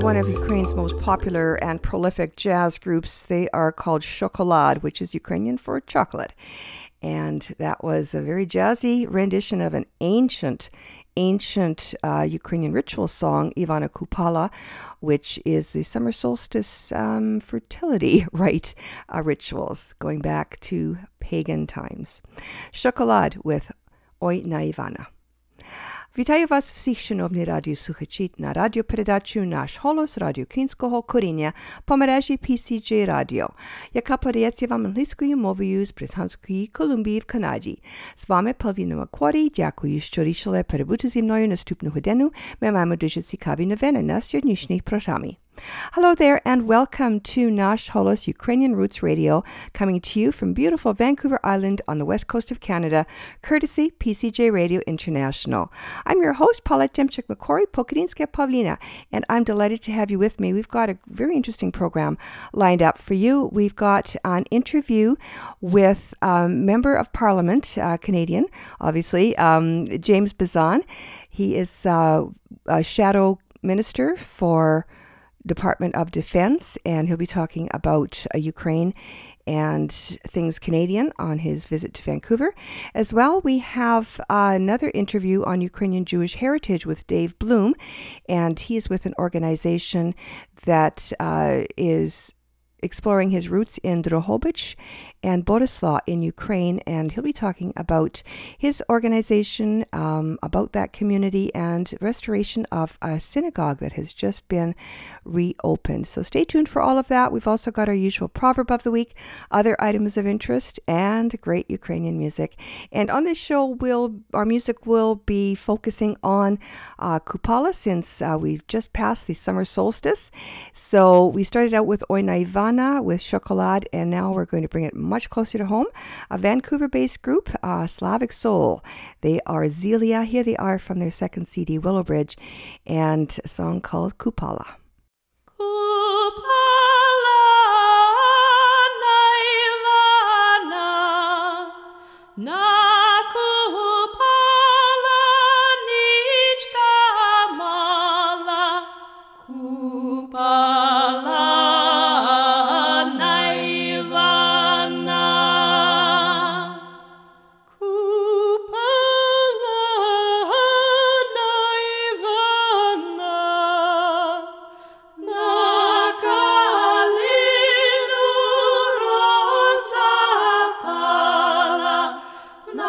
one of Ukraine's most popular and prolific jazz groups. They are called Shokolad, which is Ukrainian for chocolate. And that was a very jazzy rendition of an ancient Ukrainian ritual song, Ivana Kupala, which is the summer solstice fertility rite rituals going back to pagan times. Shokolad with Oj na Ivana. Вітаю вас всіх, шановні радіослухачі, на радіопередачу «Наш голос» радіоукраїнського коріння по мережі PCJ Radio, яка подається вам англійською мовою з Британської Колумбії в Канаді. З вами Павліна Макворі. Дякую, що рішили перебути зі мною наступну годину. Ми маємо дуже цікаві новини на сьогоднішній програмі. Hello there and welcome to Nash Holos Ukrainian Roots Radio, coming to you from beautiful Vancouver Island on the west coast of Canada, courtesy PCJ Radio International. I'm your host, Paulette Demchik-McCory, Pokrinska Pavlina, and I'm delighted to have you with me. We've got a very interesting program lined up for you. We've got an interview with a Member of Parliament, Canadian, obviously, James Bezan. He is a shadow minister for Department of Defense, and he'll be talking about Ukraine and things Canadian on his visit to Vancouver. As well, we have another interview on Ukrainian Jewish heritage with Dave Bloom, and he is with an organization that is exploring his roots in Drohobych and Boryslaw in Ukraine, and he'll be talking about his organization, about that community, and restoration of a synagogue that has just been reopened. So stay tuned for all of that. We've also got our usual proverb of the week, other items of interest, and great Ukrainian music. And on this show, our music will be focusing on Kupala, since we've just passed the summer solstice. So we started out with Oj na Ivana with Shokolad, and now we're going to bring it much closer to home. A Vancouver-based group, Slavic Soul. They are Zelia. Here they are from their second CD, Willowbridge, and a song called Kupala. Kupala na Ivana, na Kupala nička mala, Kupala na Ivana, Kupala na Ivana, na kalinu rosa pala, na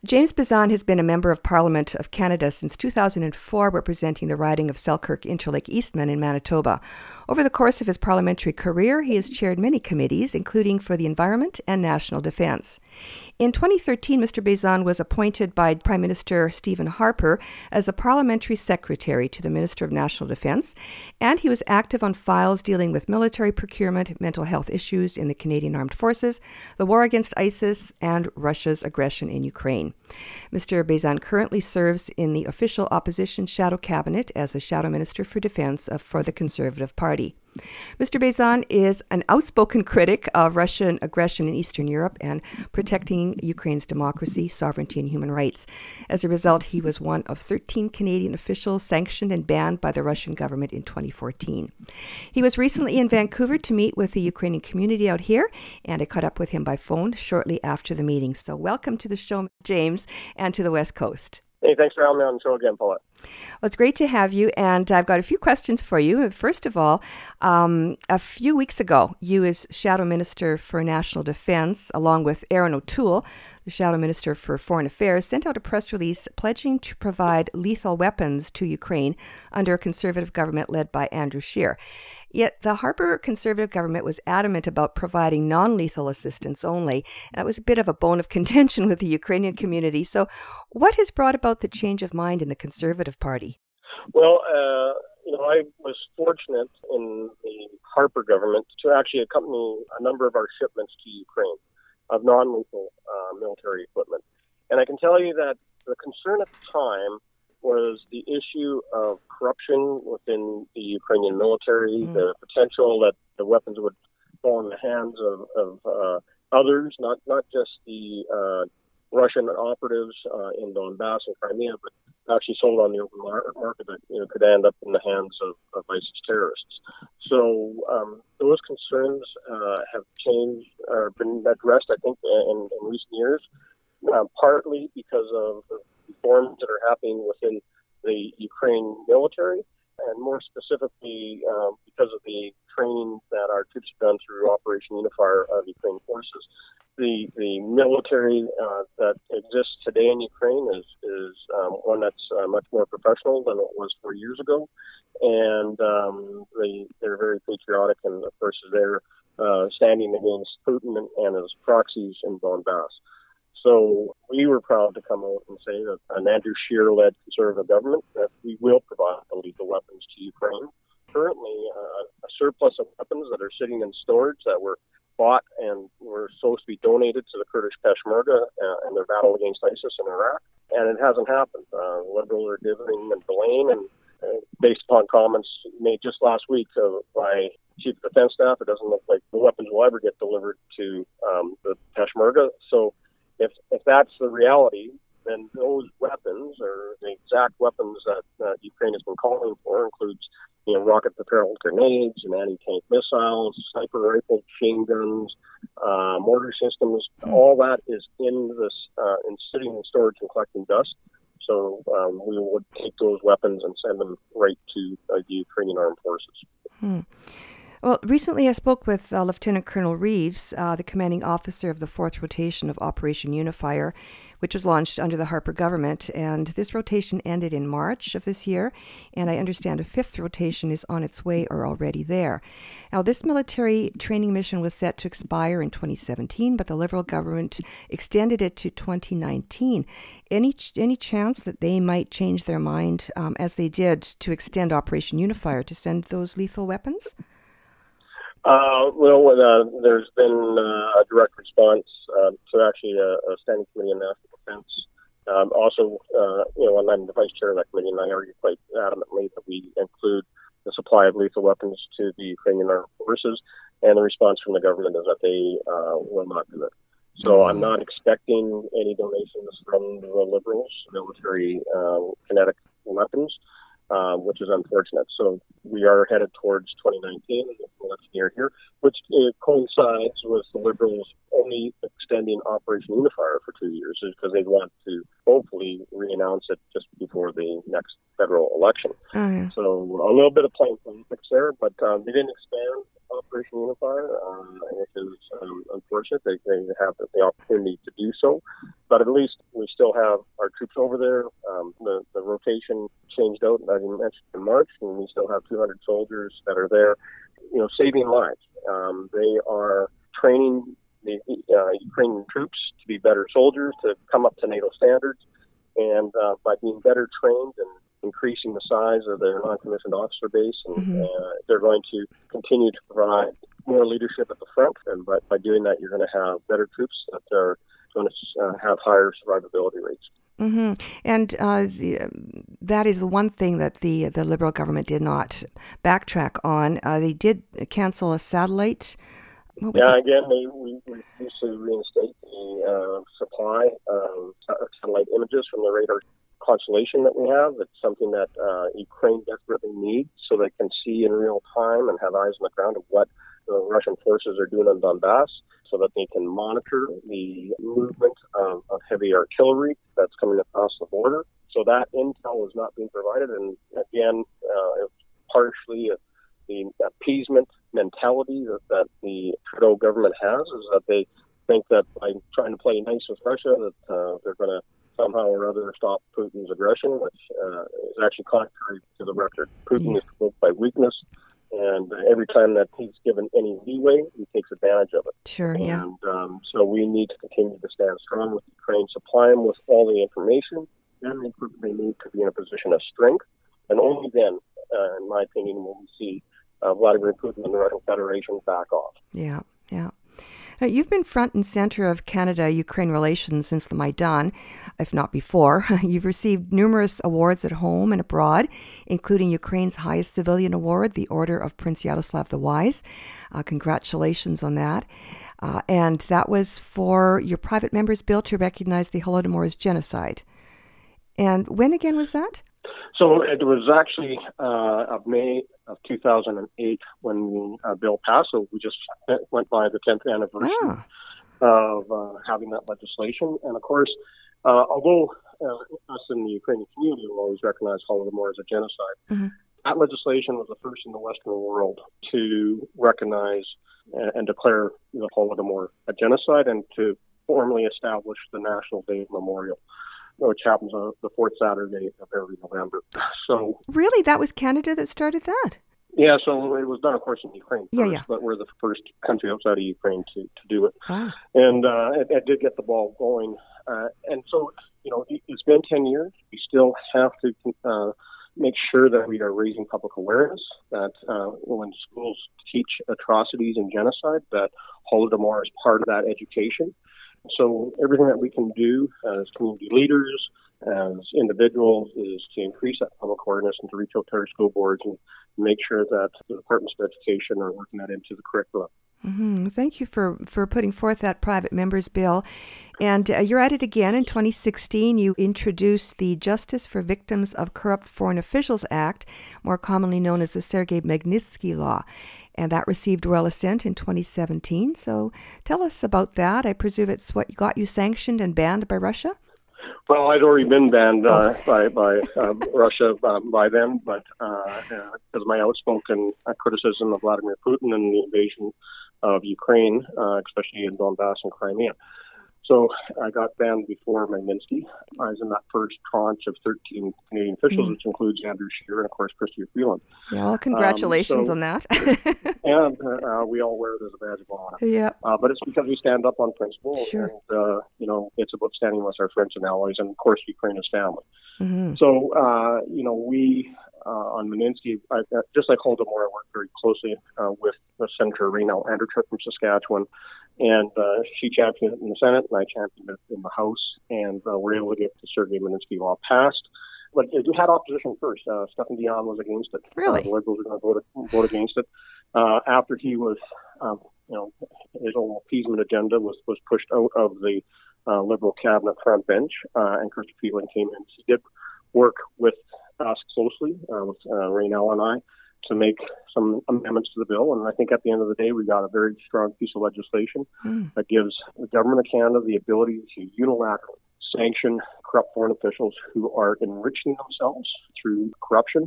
James Bezan has been a member of Parliament of Canada since 2004, representing the riding of Selkirk-Interlake Eastman in Manitoba. Over the course of his parliamentary career, he has chaired many committees, including for the Environment and National Defence. In 2013, Mr. Bezan was appointed by Prime Minister Stephen Harper as a parliamentary secretary to the Minister of National Defence, and he was active on files dealing with military procurement, mental health issues in the Canadian Armed Forces, the war against ISIS, and Russia's aggression in Ukraine. Mr. Bezan currently serves in the official opposition shadow cabinet as a shadow minister for defense for the Conservative Party. Mr. Bezan is an outspoken critic of Russian aggression in Eastern Europe and protecting Ukraine's democracy, sovereignty, and human rights. As a result, he was one of 13 Canadian officials sanctioned and banned by the Russian government in 2014. He was recently in Vancouver to meet with the Ukrainian community out here, and I caught up with him by phone shortly after the meeting. So welcome to the show, James, and to the West Coast. Hey, thanks for having me on the show again, Paulette. Well, it's great to have you, and I've got a few questions for you. First of all, a few weeks ago, you as Shadow Minister for National Defence, along with Aaron O'Toole, the Shadow Minister for Foreign Affairs, sent out a press release pledging to provide lethal weapons to Ukraine under a Conservative government led by Andrew Scheer. Yet the Harper Conservative government was adamant about providing non-lethal assistance only. That was a bit of a bone of contention with the Ukrainian community. So what has brought about the change of mind in the Conservative Party? Well, I was fortunate in the Harper government to actually accompany a number of our shipments to Ukraine of non-lethal military equipment. And I can tell you that the concern at the time was the issue of corruption within the Ukrainian military, the potential that the weapons would fall in the hands of others, not just the Russian operatives in Donbass and Crimea, but actually sold on the open market that could end up in the hands of ISIS terrorists. So those concerns have changed or been addressed, I think, in recent years, partly because of the reforms that are happening within the Ukraine military, and more specifically because of the training that our troops have done through Operation Unifier of Ukraine forces. The military that exists today in Ukraine is one that's much more professional than it was 4 years ago, and they're very patriotic, and of course they're standing against Putin and his proxies in Donbass. So we were proud to come out and say that an Andrew Scheer-led Conservative government that we will provide lethal weapons to Ukraine. Currently, a surplus of weapons that are sitting in storage that were bought and were supposed to be donated to the Kurdish Peshmerga and their battle against ISIS in Iraq, and it hasn't happened. Liberals are dividing and delaying, and based upon comments made just last week by Chief of Defense Staff, it doesn't look like the weapons will ever get delivered to the Peshmerga. So if that's the reality, then those weapons, or the exact weapons that Ukraine has been calling for, includes rocket-propelled grenades and anti-tank missiles, sniper rifles, machine guns, mortar systems. All that is in this, in sitting in storage and collecting dust. So we would take those weapons and send them right to the Ukrainian armed forces. Well, recently I spoke with Lieutenant Colonel Reeves, the commanding officer of the 4th rotation of Operation Unifier, which was launched under the Harper government. And this rotation ended in March of this year, and I understand a 5th rotation is on its way or already there. Now, this military training mission was set to expire in 2017, but the Liberal government extended it to 2019. Any chance that they might change their mind, as they did to extend Operation Unifier, to send those lethal weapons? There's been a direct response to actually a standing committee on national defense. When I'm the vice chair of that committee, and I argue quite adamantly that we include the supply of lethal weapons to the Ukrainian armed forces, and the response from the government is that they will not do it. So I'm not expecting any donations from the Liberals, military kinetic weapons, which is unfortunate. So we are headed towards 2019, and the election year here, which coincides with the Liberals only extending Operation Unifier for 2 years, because they want to hopefully re-announce it just before the next federal election. So a little bit of playing politics there, but they didn't expand Operation Unifier, which is unfortunate. They have the opportunity to do so, but at least we still have our troops over there. The rotation changed out, as you mentioned, in March, and we still have 200 soldiers that are there, saving lives. They are training the Ukrainian troops to be better soldiers, to come up to NATO standards, and by being better trained and increasing the size of their non-commissioned officer base, and they're going to continue to provide more leadership at the front, and by doing that, you're going to have better troops that are going to have higher survivability rates. Mm-hmm. And that is one thing that the Liberal government did not backtrack on. They did cancel a satellite. Again, we refuse to reinstate the supply of satellite images from the radar constellation that we have. It's something that Ukraine desperately needs so they can see in real time and have eyes on the ground of what the Russian forces are doing in Donbass, so that they can monitor the movement of heavy artillery that's coming across the border. So that intel is not being provided, and again, partially the appeasement mentality that the Trudeau government has is that they think that by trying to play nice with Russia, that they're going to somehow or other stop Putin's aggression, which is actually contrary to the record. Putin is provoked by weakness, and every time that he's given any leeway, he takes advantage of it. Sure, yeah. And so we need to continue to stand strong with Ukraine, supply them with all the information and the equipment they need to be in a position of strength. And only then, in my opinion, will we see Vladimir Putin and the Russian Federation back off. Yeah, yeah. Now, you've been front and center of Canada-Ukraine relations since the Maidan, if not before. You've received numerous awards at home and abroad, including Ukraine's highest civilian award, the Order of Prince Yaroslav the Wise. Congratulations on that. And that was for your private member's bill to recognize the Holodomor as genocide. And when again was that? So it was actually of May of 2008 when the bill passed. So we just went by the 10th anniversary of having that legislation. And of course, although us in the Ukrainian community will always recognize Holodomor as a genocide, that legislation was the first in the Western world to recognize and declare the Holodomor a genocide and to formally establish the National Day of Memorial, which happens on the fourth Saturday of every November. So really, that was Canada that started that? Yeah, so it was done, of course, in Ukraine first, Yeah. but we're the first country outside of Ukraine to do it. Wow. And it did get the ball going. And so, it's been 10 years. We still have to make sure that we are raising public awareness, that when schools teach atrocities and genocide, that Holodomor is part of that education. So everything that we can do as community leaders, as individuals, is to increase that public awareness and to reach out to our school boards and make sure that the Departments of Education are working that into the curriculum. Mm-hmm. Thank you for putting forth that private member's bill. And you're at it again in 2016. You introduced the Justice for Victims of Corrupt Foreign Officials Act, more commonly known as the Sergei Magnitsky Law. And that received royal assent in 2017. So tell us about that. I presume it's what got you sanctioned and banned by Russia? Well, I'd already been banned by Russia by then, but because of my outspoken criticism of Vladimir Putin and the invasion of Ukraine, especially in Donbass and Crimea. So I got banned before Magnitsky. I was in that first tranche of 13 Canadian officials, which includes Andrew Scheer and, of course, Chrystia Freeland. Yeah, well, congratulations on that. And we all wear it as a badge of honor. Yeah. But it's because we stand up on principle. Sure. And, it's about standing with our friends and allies, and, of course, Ukraine is family. Mm-hmm. So, we, on Magnitsky, just like Holodomor, I worked very closely with Senator Rayna Anderchuk from Saskatchewan. And she championed it in the Senate, and I championed it in the House, and we're able to get the Sergei Magnitsky law passed. But it had opposition first. Stephen Dion was against it. Really? The Liberals were going to vote against it. After he was, his whole appeasement agenda was pushed out of the Liberal cabinet front bench, and Chrystia Freeland came in. She did work with us closely, with Raynell and I, to make some amendments to the bill. And I think at the end of the day, we got a very strong piece of legislation that gives the government of Canada the ability to unilaterally sanction corrupt foreign officials who are enriching themselves through corruption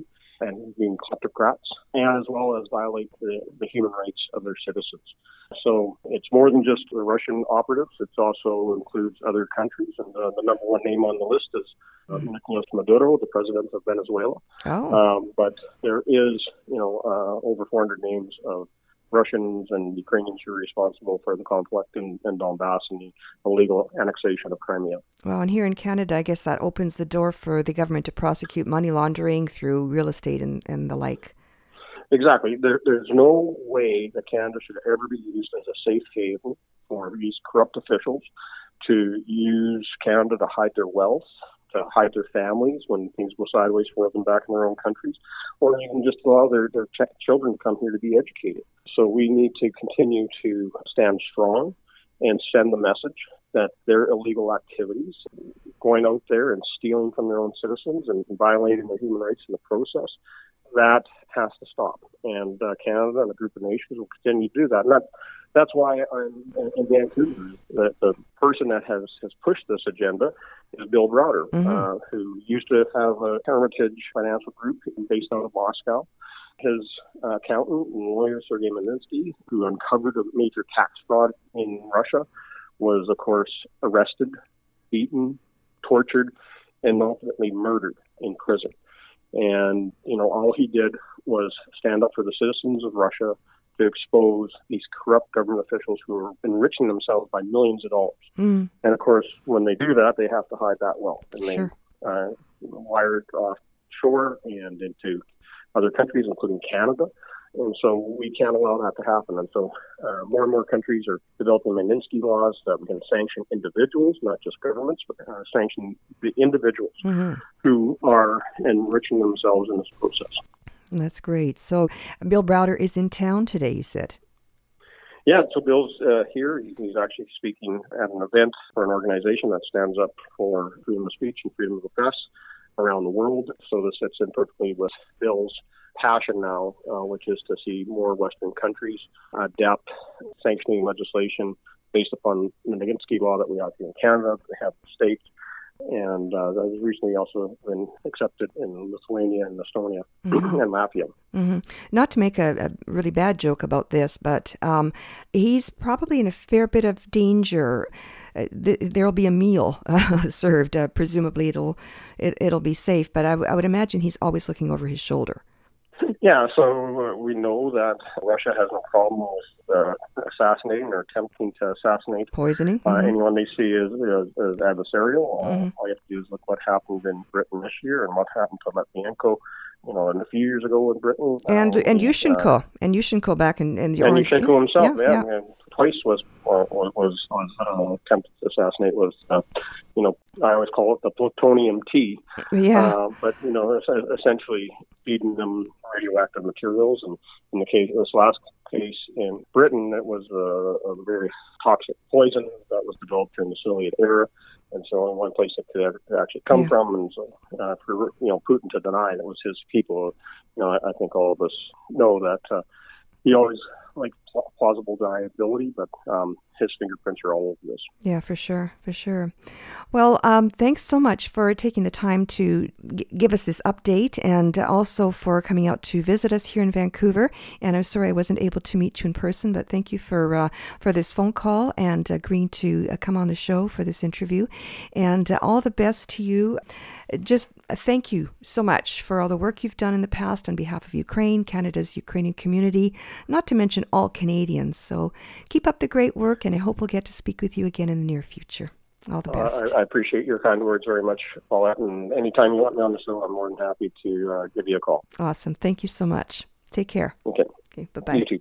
and being kleptocrats, and as well as violate the human rights of their citizens. So it's more than just the Russian operatives. It also includes other countries, and the number one name on the list is Nicolas Maduro, the president of Venezuela. But there is, over 400 names of Russians and Ukrainians who are responsible for the conflict in Donbass and the illegal annexation of Crimea. Well, and here in Canada, I guess that opens the door for the government to prosecute money laundering through real estate and the like. Exactly. There's no way that Canada should ever be used as a safe haven for these corrupt officials to use Canada to hide their wealth, to hide their families when things go sideways for them back in their own countries, or even just allow their children to come here to be educated. So we need to continue to stand strong and send the message that their illegal activities, going out there and stealing from their own citizens and violating their human rights in the process, that has to stop. And Canada and a group of nations will continue to do that. And that's why I'm in Vancouver. The person that has pushed this agenda is Bill Browder, who used to have a Hermitage financial group based out of Moscow. His accountant and lawyer, Sergei Magnitsky, who uncovered a major tax fraud in Russia, was, of course, arrested, beaten, tortured, and ultimately murdered in prison. And, all he did was stand up for the citizens of Russia to expose these corrupt government officials who are enriching themselves by millions of dollars. And, of course, when they do that, they have to hide that wealth. And they wire it offshore and into other countries, including Canada. And so we can't allow that to happen. And so more and more countries are developing Magnitsky laws that we can sanction individuals, not just governments, but sanction the individuals who are enriching themselves in this process. That's great. So Bill Browder is in town today, you said? Yeah, so Bill's here. He's actually speaking at an event for an organization that stands up for freedom of speech and freedom of the press around the world. So this fits in perfectly with Bill's passion now, which is to see more Western countries adopt sanctioning legislation based upon the Magnitsky law that we have here in Canada, that we have in the States, and that has recently also been accepted in Lithuania and Estonia and Latvia. Not to make a really bad joke about this, but he's probably in a fair bit of danger. There'll be a meal served. Presumably, it'll be safe. But I would imagine he's always looking over his shoulder. Yeah, so we know that Russia has no problem with assassinating or attempting to assassinate, poisoning anyone they see as adversarial. All you have to do is look what happened in Britain this year and what happened to Litvinenko, and a few years ago in Britain. And Yushchenko back in the Orange. And Yushchenko himself, yeah. Twice was attempted to assassinate. Was I always call it the plutonium tea. Yeah. But essentially feeding them radioactive materials, and in this last case in Britain, it was a very toxic poison that was developed during the Soviet era, and so only one place it could actually come from. And so for Putin to deny that it was his people, I think all of us know that he always liked plausible deniability, but his fingerprints are all over this. Yeah, for sure. Well, thanks so much for taking the time to give us this update, and also for coming out to visit us here in Vancouver. And I'm sorry I wasn't able to meet you in person, but thank you for this phone call and agreeing to come on the show for this interview. And all the best to you. Just thank you so much for all the work you've done in the past on behalf of Ukraine, Canada's Ukrainian community, not to mention all Canadians. So keep up the great work, and I hope we'll get to speak with you again in the near future. All the best. I appreciate your kind words very much, Paulette, and anytime you want me on the show, I'm more than happy to give you a call. Awesome. Thank you so much. Take care. Okay. Bye-bye. You too.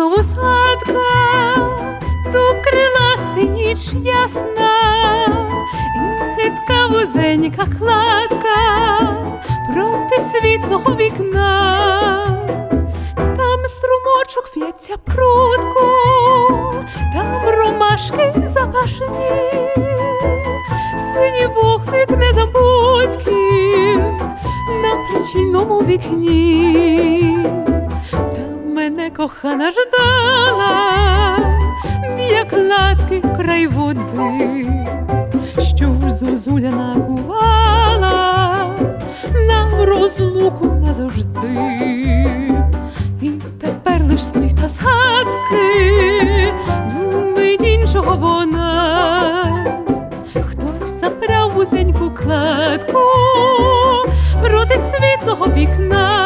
знову сладка, ту криласти ніч ясна, і хитка вузенька кладка проти світлого вікна. Там струмочок в'ється прудко, там ромашки запашні, синій вогник незабудьків на причинному вікні. Там мене кохана ждала біля кладки край води, що ж зозуля накувала нам розлуку назавжди. І тепер лиш сни та згадки, любить іншого вона. Хтось забрав вузеньку кладку проти світлого вікна.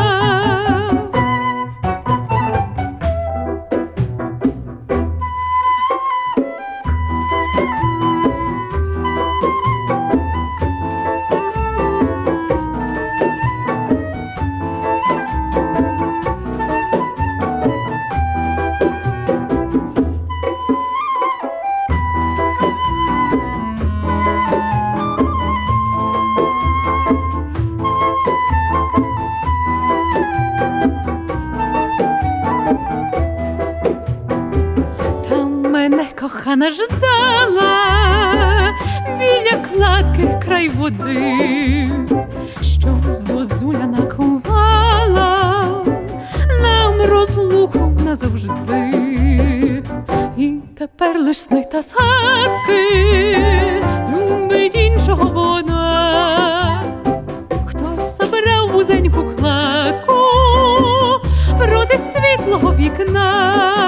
Кохана ждала біля кладки край води, що зозуля накувала нам розлуку назавжди. І тепер лиш сни та згадки, любить іншого вона. Хтось забрав вузеньку кладку проти світлого вікна.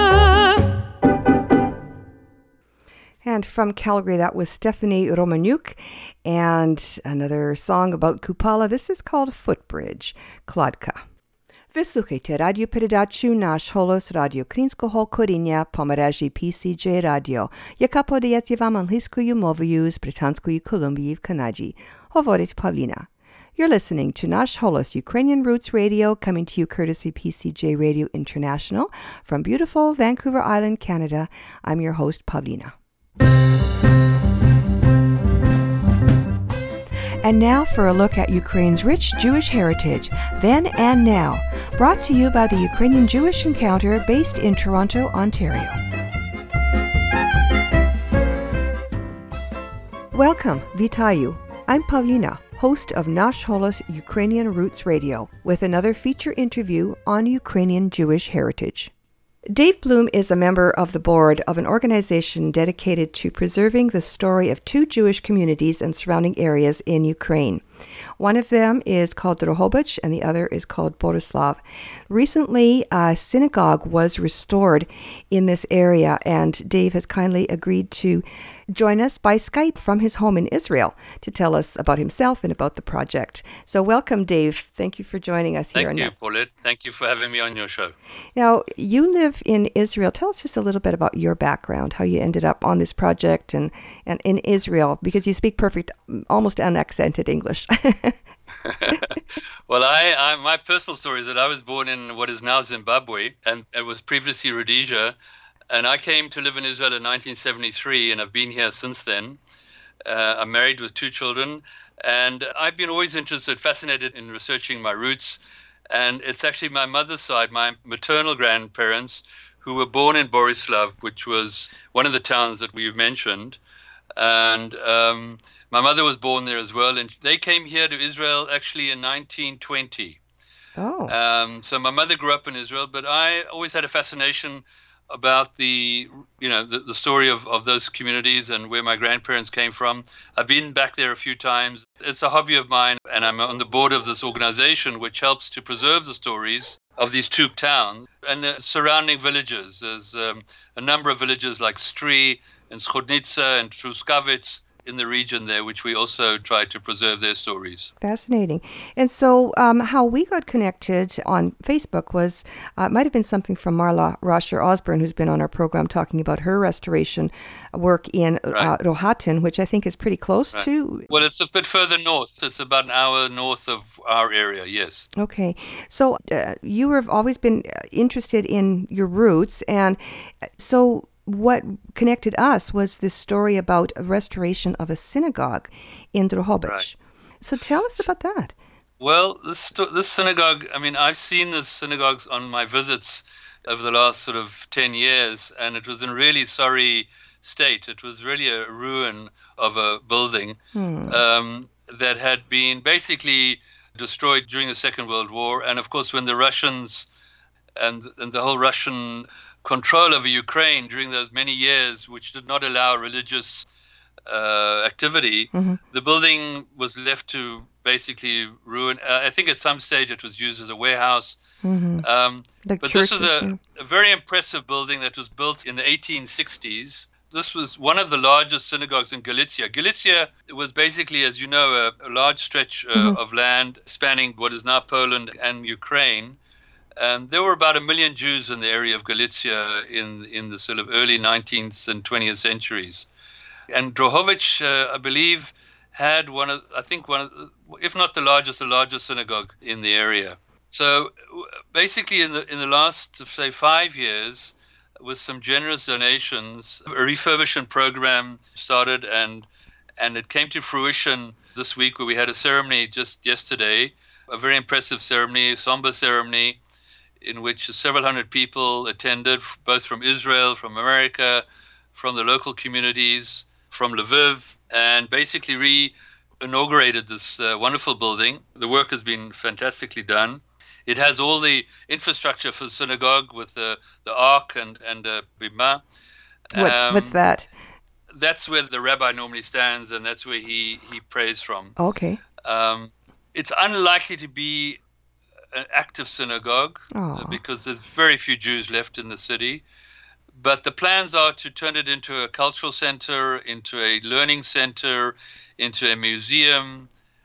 And from Calgary, that was Stephanie Romaniuk, and another song about Kupala. This is called Footbridge, Kladka. Вислухайте радіопередачу «Наш голос» Радіо Українського коріння по мережі PCJ Radio, яка подається вам англійською мовою з Британської Колумбії в Канаді. Говорить Павліна. You're listening to Nash Holos Ukrainian Roots Radio, coming to you courtesy PCJ Radio International from beautiful Vancouver Island, Canada. I'm your host, Pavlina. And now for a look at Ukraine's rich Jewish heritage, then and now, brought to you by the Ukrainian Jewish Encounter based in Toronto, Ontario. Welcome, Vitayu. I'm Pavlina, host of Nash Holos Ukrainian Roots Radio, with another feature interview on Ukrainian Jewish heritage. Dave Bloom is a member of the board of an organization dedicated to preserving the story of two Jewish communities and surrounding areas in Ukraine. One of them is called Drohobych and the other is called Borislav. Recently, a synagogue was restored in this area, and Dave has kindly agreed to join us by Skype from his home in Israel to tell us about himself and about the project. So welcome, Dave. Thank you for joining us here. Thank you, Paulette. Thank you for having me on your show. Now, you live in Israel. Tell us just a little bit about your background, how you ended up on this project and in Israel, because you speak perfect, almost unaccented English. Well, my personal story is that I was born in what is now Zimbabwe, and it was previously Rhodesia. And I came to live in Israel in 1973, and I've been here since then. I'm married with two children, and I've been always interested, fascinated in researching my roots. And it's actually my mother's side, my maternal grandparents, who were born in Borislav, which was one of the towns that we've mentioned. And my mother was born there as well, and they came here to Israel actually in 1920. Oh. So my mother grew up in Israel, but I always had a fascination about the story of those communities and where my grandparents came from. I've been back there a few times. It's a hobby of mine, and I'm on the board of this organization which helps to preserve the stories of these two towns and the surrounding villages. There's a number of villages like Stry and Schodnica and Truskavets in the region there, which we also try to preserve their stories. Fascinating. And so how we got connected on Facebook was, it might have been something from Marla Rosher Osborne, who's been on our program talking about her restoration work in Rohatyn, which I think is pretty close to. Well, it's a bit further north. It's about an hour north of our area, yes. Okay. So you have always been interested in your roots. And so what connected us was this story about a restoration of a synagogue in Drohobych. Right. So tell us about that. Well, this synagogue, I mean, I've seen the synagogues on my visits over the last sort of 10 years, and it was in really sorry state. It was really a ruin of a building that had been basically destroyed during the Second World War. And of course, when the Russians and the whole Russian control over Ukraine during those many years, which did not allow religious activity, the building was left to basically ruin. I think at some stage it was used as a warehouse. But churches, this is a very impressive building that was built in the 1860s. This was one of the largest synagogues in Galicia. Galicia was basically, as you know, a large stretch of land spanning what is now Poland and Ukraine. And there were about 1 million Jews in the area of Galicia in the sort of early 19th and 20th centuries. And Drohobych, I believe, had if not the largest synagogue in the area. So basically in the last, say, 5 years, with some generous donations, a refurbishment program started, and it came to fruition this week, where we had a ceremony just yesterday, a very impressive ceremony, somber ceremony, in which several hundred people attended, both from Israel, from America, from the local communities, from Lviv, and basically re-inaugurated this wonderful building. The work has been fantastically done. It has all the infrastructure for the synagogue with the ark and bima. What's that? That's where the rabbi normally stands, and that's where he prays from. Okay. It's unlikely to be an active synagogue because there's very few Jews left in the city. But the plans are to turn it into a cultural center, into a learning center, into a museum.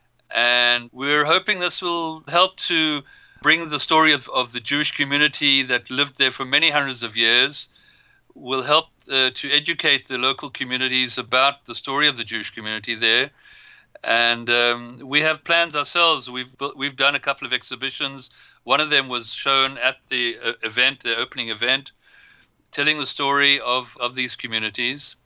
And we're hoping this will help to bring the story of the Jewish community that lived there for many hundreds of years, will help to educate the local communities about the story of the Jewish community there. And we have plans ourselves. We've done a couple of exhibitions. One of them was shown at the opening event, telling the story of these communities.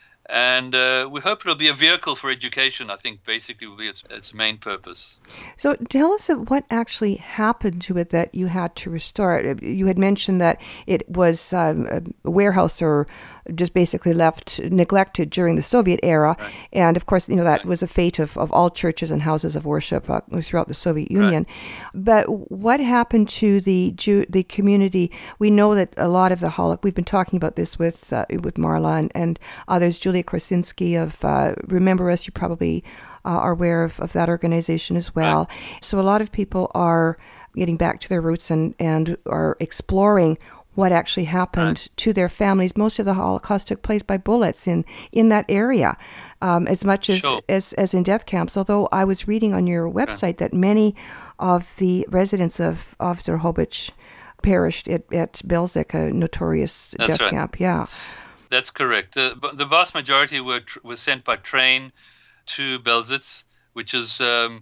And we hope it'll be a vehicle for education, I think, basically will be its main purpose. So tell us what actually happened to it that you had to restore it. You had mentioned that it was a warehouse or just basically left neglected during the Soviet era. Right. And of course, that was a fate of all churches and houses of worship throughout the Soviet Union. Right. But what happened to the community? We know that a lot of the Holocaust, we've been talking about this with Marla and others, Julia Korsinski of Remember Us, you probably are aware of that organization as well. Right. So a lot of people are getting back to their roots and are exploring what actually happened to their families. Most of the Holocaust took place by bullets in that area, as much as in death camps. Although I was reading on your website that many of the residents of Drohobych perished at Belzec, a notorious death camp. Yeah, that's correct. The vast majority were sent by train to Belzec, which is so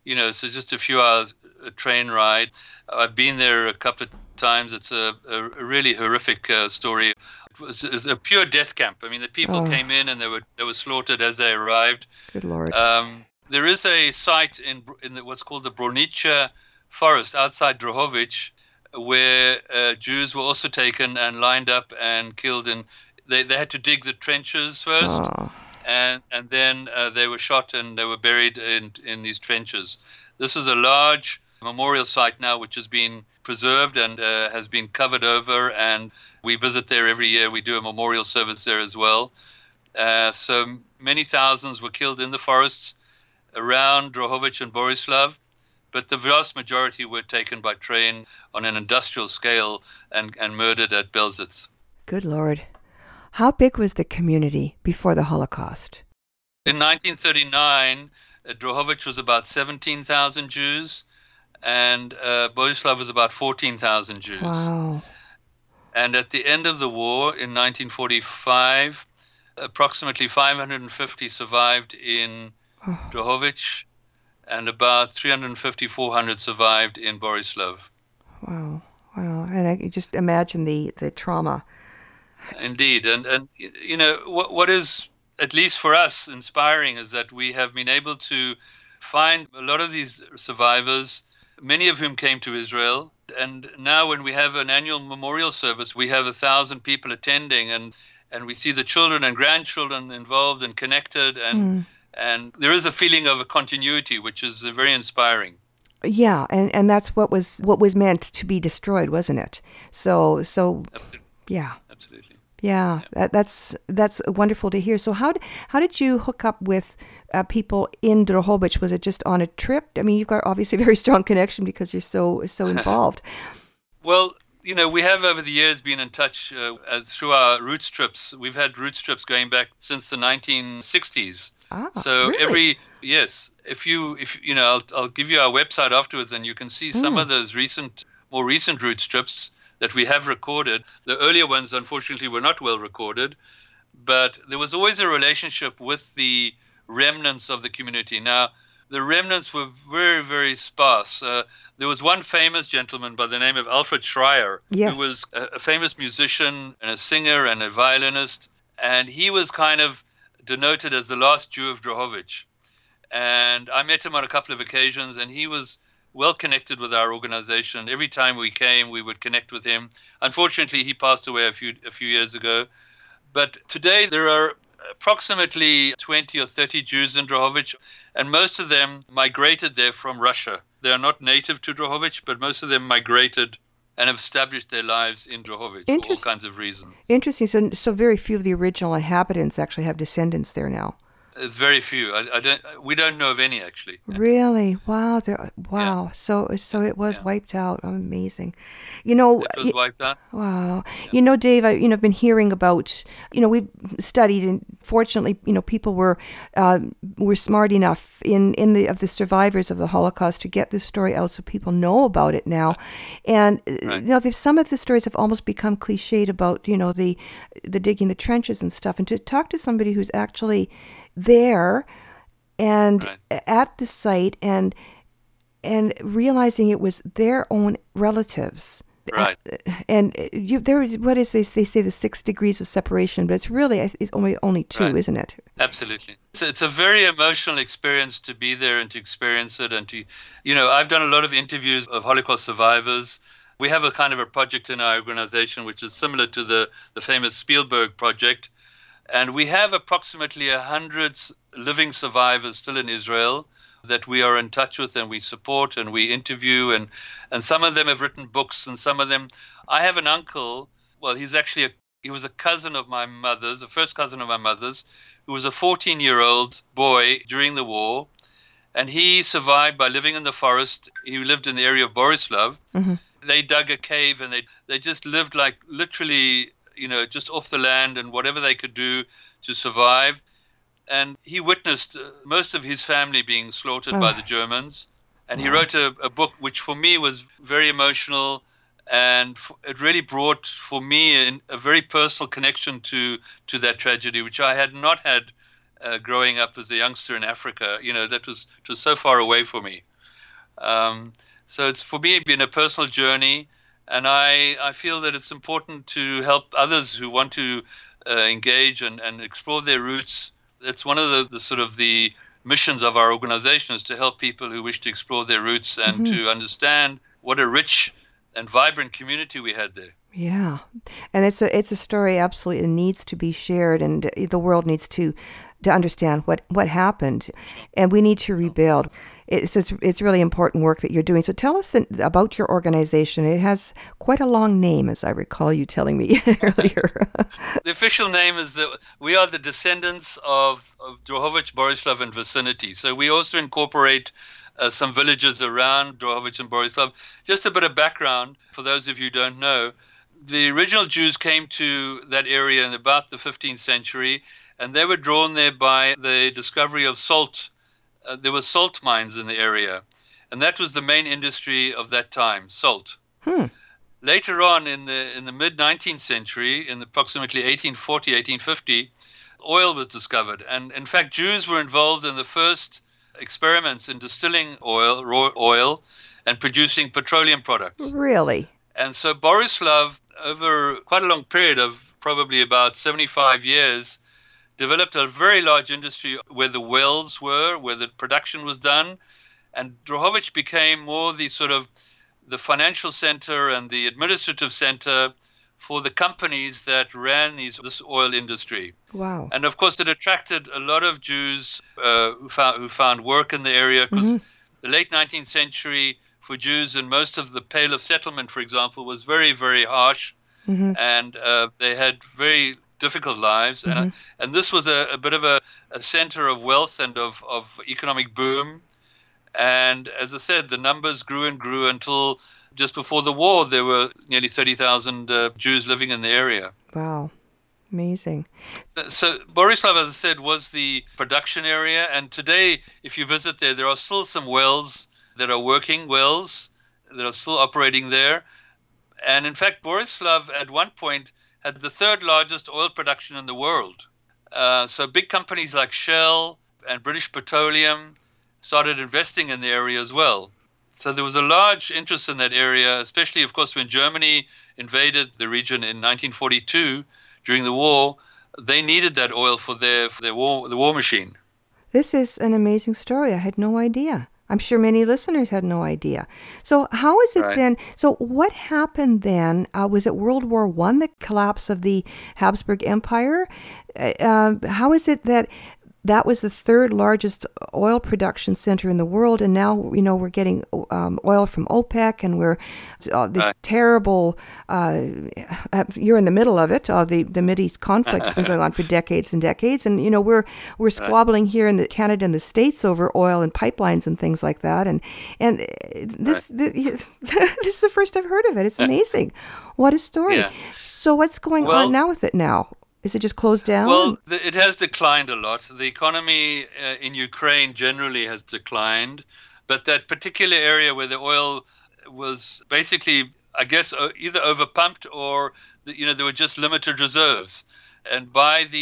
just a few hours train ride. I've been there a couple of times. It's a really horrific story. It was a pure death camp. I mean, the people came in and they were slaughtered as they arrived. Good Lord. There is a site in what's called the Bronicha forest outside Drohobych, where Jews were also taken and lined up and killed. And they had to dig the trenches first, and then they were shot and they were buried in these trenches. This is a large memorial site now, which has been preserved and has been covered over, and we visit there every year. We do a memorial service there as well. So many thousands were killed in the forests around Drohobych and Borislav, but the vast majority were taken by train on an industrial scale and murdered at Belzec. Good Lord. How big was the community before the Holocaust? In 1939, Drohobych was about 17,000 Jews, and Borislav was about 14,000 Jews. Wow. And at the end of the war in 1945, approximately 550 survived in Drohobych, and about 350, 400 survived in Borislav. Wow. Wow. And I can just imagine the trauma. Indeed. And you know, what is, at least for us, inspiring is that we have been able to find a lot of these survivors, many of whom came to Israel. And now when we have an annual memorial service, we have 1,000 people attending, and we see the children and grandchildren involved and connected, and there is a feeling of a continuity, which is very inspiring. Yeah, and that's what was meant to be destroyed, wasn't it? So Absolutely. yeah. Absolutely. Yeah, that's wonderful to hear. So how did you hook up with people in Drohobych? Was it just on a trip? I mean, you've got obviously a very strong connection because you're so involved. Well, you know, we have over the years been in touch through our roots trips. We've had roots trips going back since the 1960s. So really? if you know, I'll give you our website afterwards, and you can see some of those more recent roots trips that we have recorded. The earlier ones, unfortunately, were not well recorded, but there was always a relationship with the remnants of the community. Now, the remnants were very, very sparse. There was one famous gentleman by the name of Alfred Schreier, Yes. who was a famous musician and a singer and a violinist, and he was kind of denoted as the last Jew of Drohobych. And I met him on a couple of occasions, and he was well connected with our organization. Every time we came, we would connect with him. Unfortunately, he passed away a few years ago. But today there are approximately 20 or 30 Jews in Drohobych, and most of them migrated there from Russia. They are not native to Drohobych, but most of them migrated and have established their lives in Drohobych for all kinds of reasons. Interesting. So very few of the original inhabitants actually have descendants there now. It's very few. We don't know of any, actually. Really? Wow. Wow. Yeah. So it was wiped out. Amazing. You know. It was wiped out. Wow. Yeah. You know, Dave, I've been hearing about, we've studied, and fortunately, people were smart enough of the survivors of the Holocaust to get this story out so people know about it now. And, Right. Some of the stories have almost become cliched about, the digging the trenches and stuff. And to talk to somebody who's actually there and at the site and realizing it was their own relatives. Right. And there is, what is this? They say the 6 degrees of separation, but it's really only 2, Right. isn't it? Absolutely. It's a very emotional experience to be there and to experience it. And to, I've done a lot of interviews of Holocaust survivors. We have a kind of a project in our organization which is similar to the famous Spielberg project. And we have approximately 100 living survivors still in Israel that we are in touch with and we support and we interview. And some of them have written books, and some of them. I have an uncle. Well, he was a cousin of my mother's, the first cousin of my mother's, who was a 14-year-old boy during the war. And he survived by living in the forest. He lived in the area of Borislav. Mm-hmm. They dug a cave, and they just lived like literally, just off the land and whatever they could do to survive. And he witnessed most of his family being slaughtered by the Germans. And he wrote a book which for me was very emotional, and it really brought for me a very personal connection to that tragedy, which I had not had growing up as a youngster in Africa. It was so far away for me. So it's for me been a personal journey, and I feel that it's important to help others who want to engage and explore their roots. It's one of the sort of the missions of our organization, is to help people who wish to explore their roots and to understand what a rich and vibrant community we had there. Yeah, and it's a story absolutely needs to be shared, and the world needs to understand what happened, and we need to rebuild. It's really important work that you're doing. So tell us about your organization. It has quite a long name, as I recall you telling me earlier. The official name is that we are the descendants of Drohobych, Borislav, and vicinity. So we also incorporate some villages around Drohobych and Borislav. Just a bit of background for those of you who don't know. The original Jews came to that area in about the 15th century, and they were drawn there by the discovery of salt. There were salt mines in the area, and that was the main industry of that time, salt. Later on, in the mid-19th century, in approximately 1840, 1850, oil was discovered. And in fact, Jews were involved in the first experiments in distilling oil, raw oil, and producing petroleum products. Really? And so Borislav, over quite a long period of probably about 75 years, developed a very large industry where the wells were, where the production was done. And Drohobych became more the sort of the financial center and the administrative center for the companies that ran this oil industry. Wow. And of course, it attracted a lot of Jews who found work in the area, because the late 19th century for Jews and most of the Pale of Settlement, for example, was very, very harsh. And they had very difficult lives. And this was a bit of a center of wealth and of economic boom. And as I said, the numbers grew and grew until just before the war, there were nearly 30,000 Jews living in the area. Wow. Amazing. So Borislav, as I said, was the production area. And today, if you visit there are still some wells that are working, wells that are still operating there. And in fact, Borislav at one point had the third largest oil production in the world. So big companies like Shell and British Petroleum started investing in the area as well. So there was a large interest in that area, especially, of course, when Germany invaded the region in 1942 during the war. They needed that oil for the war machine. This is an amazing story. I had no idea. I'm sure many listeners had no idea. So how is it then? So what happened then? Was it World War I, the collapse of the Habsburg Empire? How is it that was the third largest oil production center in the world, and now we're getting oil from OPEC, and we're this terrible. You're in the middle of it. The Mideast conflict's been going on for decades and decades, and we're squabbling here in Canada and the States over oil and pipelines and things like that. And this is the first I've heard of it. It's amazing. What a story. Yeah. So what's going on now with it now? Is it just closed down? Well, it has declined a lot. The economy in Ukraine generally has declined, but that particular area where the oil was basically, I guess, either overpumped or there were just limited reserves. And by the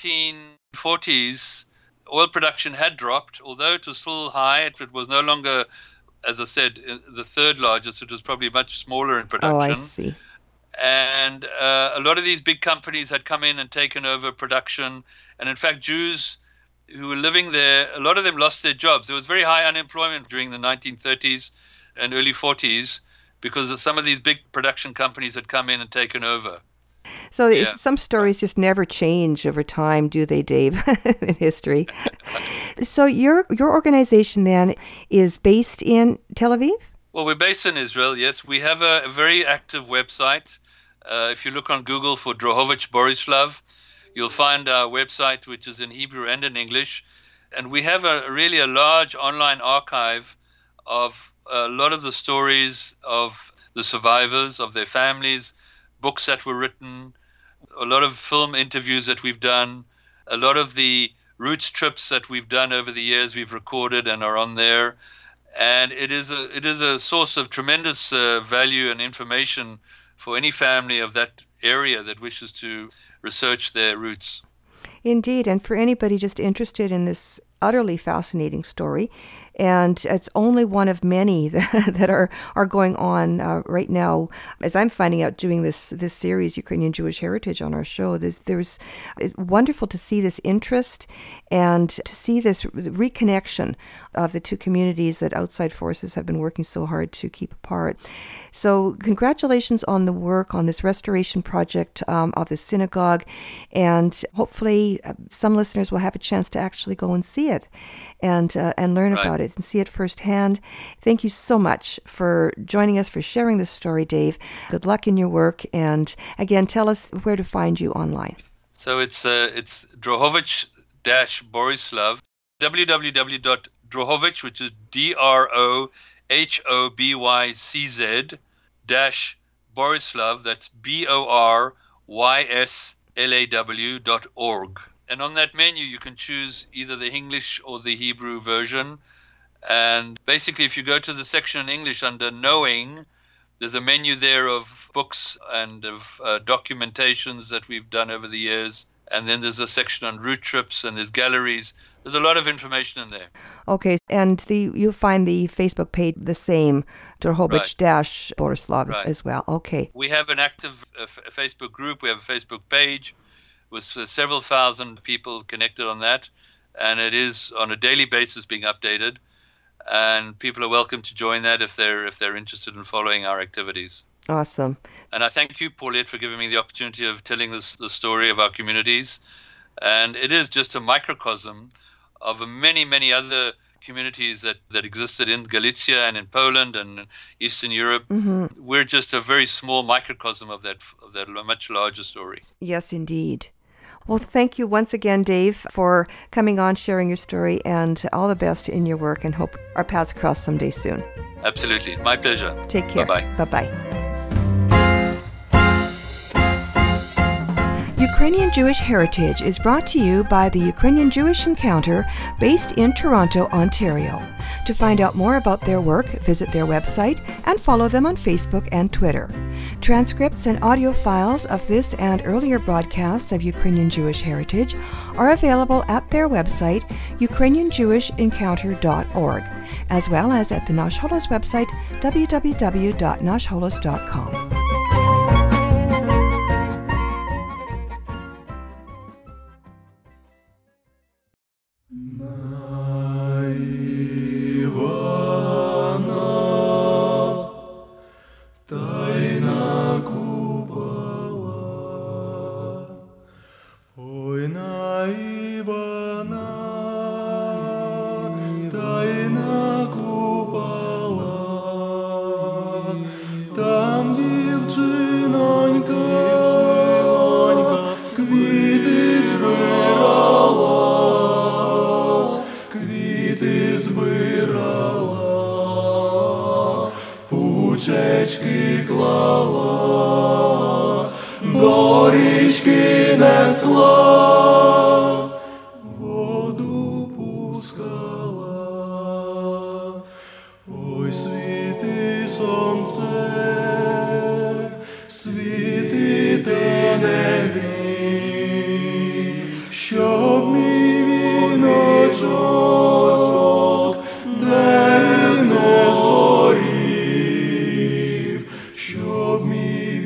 1940s, oil production had dropped, although it was still high. It was no longer, as I said, the third largest. It was probably much smaller in production. Oh, I see. And a lot of these big companies had come in and taken over production. And in fact, Jews who were living there, a lot of them lost their jobs. There was very high unemployment during the 1930s and early 40s because some of these big production companies had come in and taken over. So some stories just never change over time, do they, Dave, in history? So your organization then is based in Tel Aviv? Well, we're based in Israel, yes. We have a very active website. If you look on Google for Drohobych Borislav, you'll find our website, which is in Hebrew and in English. And we have a large online archive of a lot of the stories of the survivors, of their families, books that were written, a lot of film interviews that we've done, a lot of the roots trips that we've done over the years we've recorded and are on there. And it is a source of tremendous value and information for any family of that area that wishes to research their roots. Indeed, and for anybody just interested in this utterly fascinating story, and it's only one of many that are going on right now. As I'm finding out doing this series, Ukrainian Jewish Heritage, on our show, it's wonderful to see this interest and to see this reconnection of the two communities that outside forces have been working so hard to keep apart. So congratulations on the work on this restoration project of the synagogue, and hopefully some listeners will have a chance to actually go and see it and learn about it and see it firsthand. Thank you so much for joining us, for sharing this story, Dave. Good luck in your work, and again, tell us where to find you online. So it's Drohobych-Borislav, www.drohobych, which is DROHOBYCZ-Borislav, that's BORYSLAW.org. And on that menu, you can choose either the English or the Hebrew version. And basically, if you go to the section in English under Knowing, there's a menu there of books and of documentations that we've done over the years. And then there's a section on route trips, and there's galleries. There's a lot of information in there. Okay, and you find the Facebook page the same, Drohobych-Borislav as well. Okay. We have an active Facebook group. We have a Facebook page with several thousand people connected on that. And it is on a daily basis being updated. And people are welcome to join that if they're interested in following our activities. Awesome. And I thank you, Paulette, for giving me the opportunity of telling the story of our communities. And it is just a microcosm of many, many other communities that existed in Galicia and in Poland and Eastern Europe. Mm-hmm. We're just a very small microcosm of that much larger story. Yes, indeed. Well, thank you once again, Dave, for coming on, sharing your story, and all the best in your work, and hope our paths cross someday soon. Absolutely. My pleasure. Take care. Bye-bye. Bye-bye. Ukrainian Jewish Heritage is brought to you by the Ukrainian Jewish Encounter, based in Toronto, Ontario. To find out more about their work, visit their website and follow them on Facebook and Twitter. Transcripts and audio files of this and earlier broadcasts of Ukrainian Jewish Heritage are available at their website, ukrainianjewishencounter.org, as well as at the Nash Holos website, www.nashholos.com. Пучечки клала, горішки несла, воду пускала. Ой, світи сонце, світи та не грій, щоб мій віночок десь не згорів, щоб мій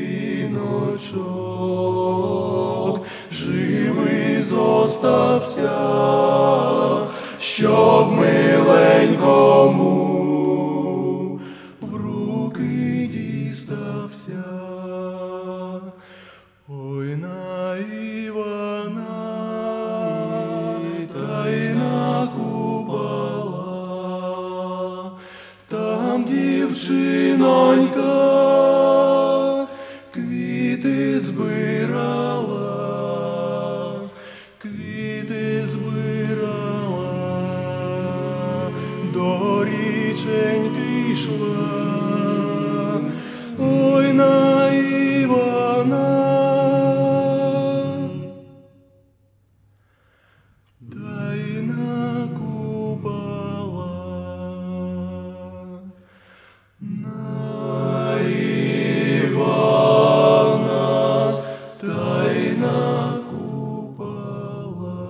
віночок живий зостався, щоб миленькому в руки дістався. Ой, на Івана та й на Купала, там дівчинонька квіти збирала, квіти збирала, до річеньки йшла. Ой, на Івана та й на Купала, на Івана та й на Купала.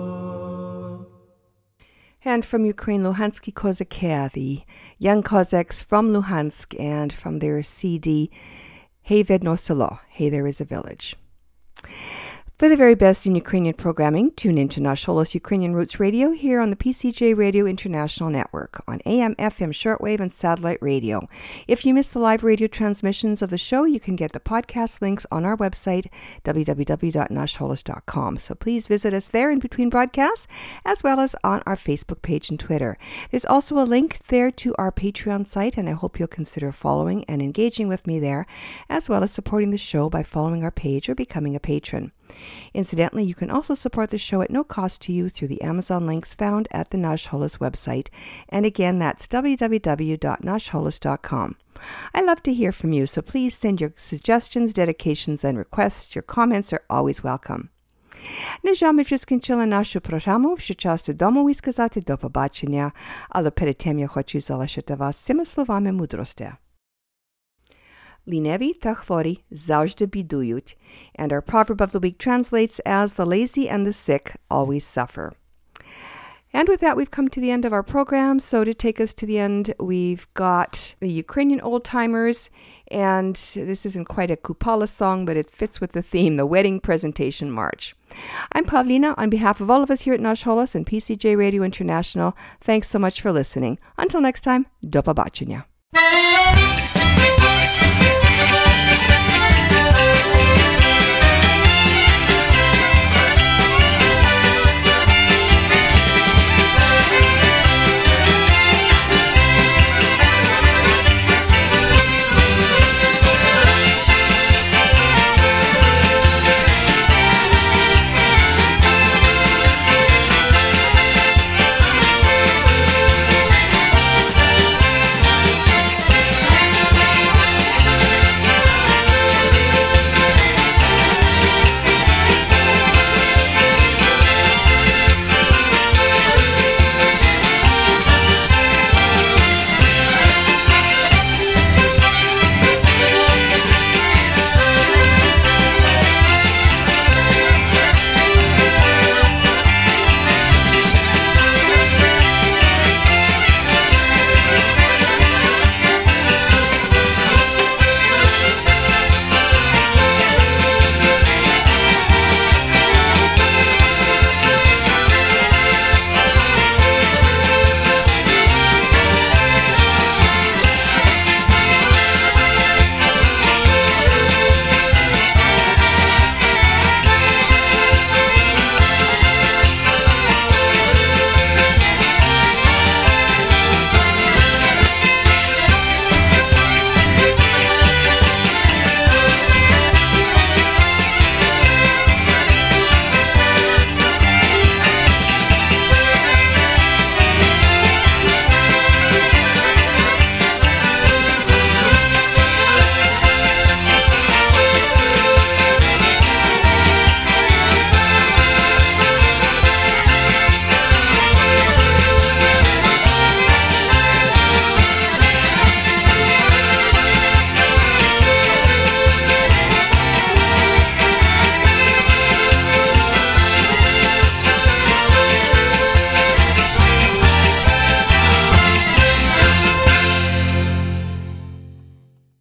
And from Ukraine, Luhansky Kozakea, the young Cossacks from Luhansk, and from their CD, Hey Vedno Selo, Hey There Is a Village. For the very best in Ukrainian programming, tune in to Nash Holos Ukrainian Roots Radio here on the PCJ Radio International Network on AM, FM, shortwave, and satellite radio. If you missed the live radio transmissions of the show, you can get the podcast links on our website, www.nashholos.com. So please visit us there in between broadcasts, as well as on our Facebook page and Twitter. There's also a link there to our Patreon site, and I hope you'll consider following and engaging with me there, as well as supporting the show by following our page or becoming a patron. Incidentally, you can also support the show at no cost to you through the Amazon links found at the Nash Holos website. And again, that's www.nashholos.com. I love to hear from you, so please send your suggestions, dedications, and requests. Your comments are always welcome. На жаль, ми вже скінчили нашу програму, вже час додому і сказати до побачення, але перед тим я хочу залишити вас цими словами мудрості. Ліниві та хворі завжди бідують, and our proverb of the week translates as the lazy and the sick always suffer. And with that, we've come to the end of our program. So to take us to the end, we've got the Ukrainian old-timers, and this isn't quite a Kupala song, but it fits with the theme, the Wedding Presentation March. I'm Pavlina. On behalf of all of us here at Nash Holos and PCJ Radio International, thanks so much for listening. Until next time, do побачення.